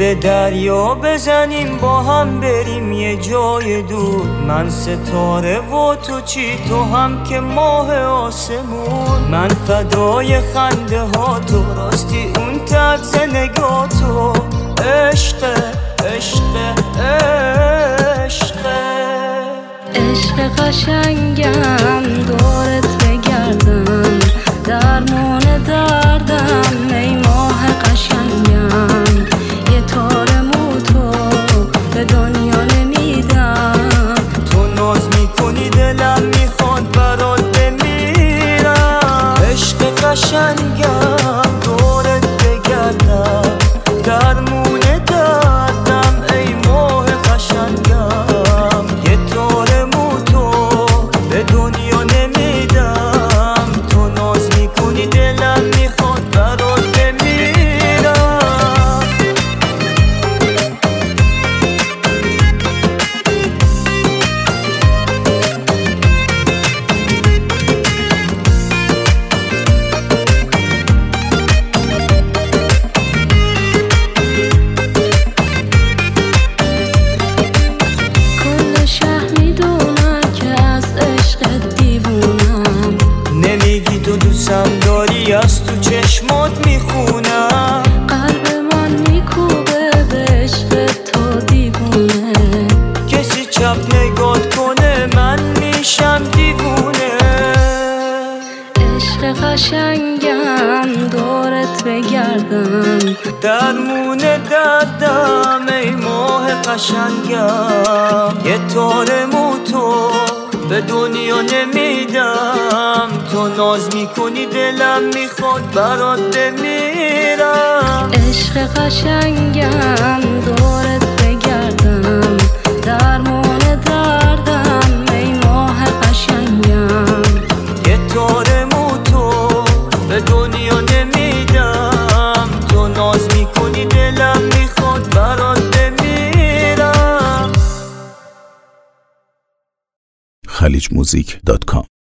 به دریا بزنیم با هم بریم یه جای دور. من ستاره و تو چی، تو هم که ماه آسمون. من فدای خنده ها تو، راستی اون طرز نگاه تو. عشق عشق عشق عشق قشنگم، دورت بگردم، درمون دردم ای ماه قشنگم. یه تار مو تو به دنیا نمیدم، تو ناز میکنی دلم میخواد برات بمیرم. عشق قشنگم، دورت بگردم، درمون دردم ای ماه قشنگم. یه تار مو تو به دنیا نمیدم، تو ناز میکنی دلم میخواد برات بمیرم. کل شهر میدونن که از عشقت دیوونم. نمیگی تو دوستم داری، از تو چشمات میخونم. قلب من میکوبه به عشق تو دیوونه. کسی چپ نگات کنه من میشم دیوونه. عشق قشنگم، دورت بگردم، درمون دردم ای ماه قشنگم. یه تار مو تو به دنیا نمیدم، تو ناز میکنی دلم میخواد برات بمیرم. عشق قشنگم، دورت بگردم، درمون دردم ای ماه قشنگم. یه تار مو تو به دنیا نمیدم، تو ناز میکنی دلم میخواد برات بمیرم. khalichmusic.com